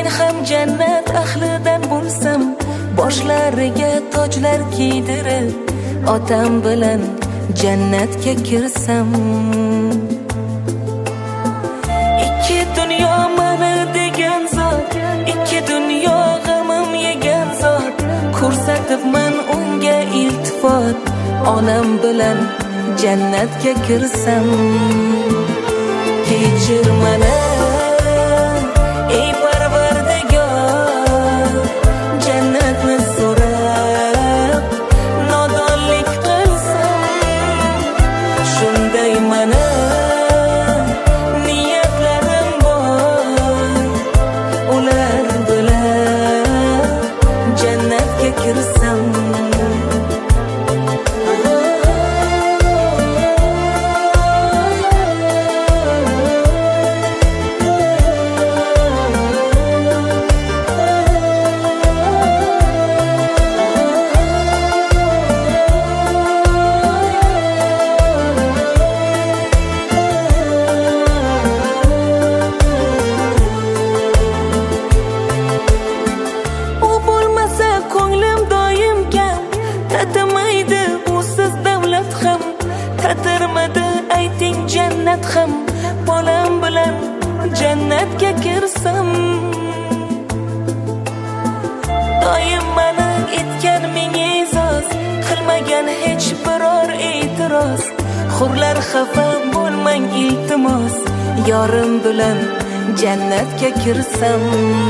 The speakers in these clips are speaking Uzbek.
ham jannat ahlidan bo'lsam, boshlariga tojlar kiydirib otam bilan jannatga kirsam. Ikki dunyo mana degan zot, ikki dunyo g'amim yegan zot, ko'rsatibman unga iltifot, onam bilan jannatga kirsam. Kechir mana ey Parvardigor, jannatni so'rab nodonlik qilsam. Shunday mana niyatlarim bor, ular bilan jannatga kirsam. Tatirmadi ayting jannat ham, bolam bilan jannatga kirsam. Doim mani etgan ming e'zoz, qilmagan hech biror e'tiroz. Hurlar xafa bo'lmang iltimos, yorim bilan jannatga kirsam.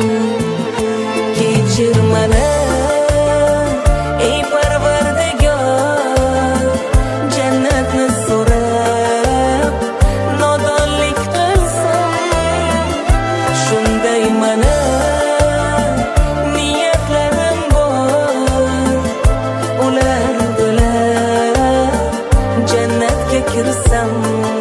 Kechir mani ey Parvardigor, jannatni so'rab nodonlik qilsam. Shunday mana niyatlarim bor, ular bilan jannatga kirsam.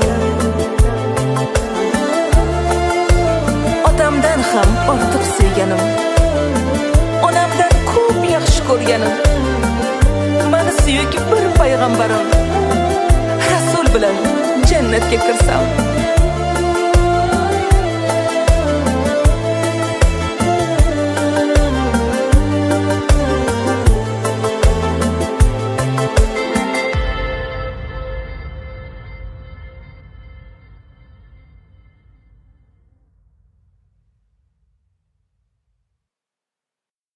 Otamdan ham ortiq suyganim, onamdan ko'p yaxshi ko'rganim, mani suyuk bir payg'ambarim, Rasul bilan jannatga kirsam.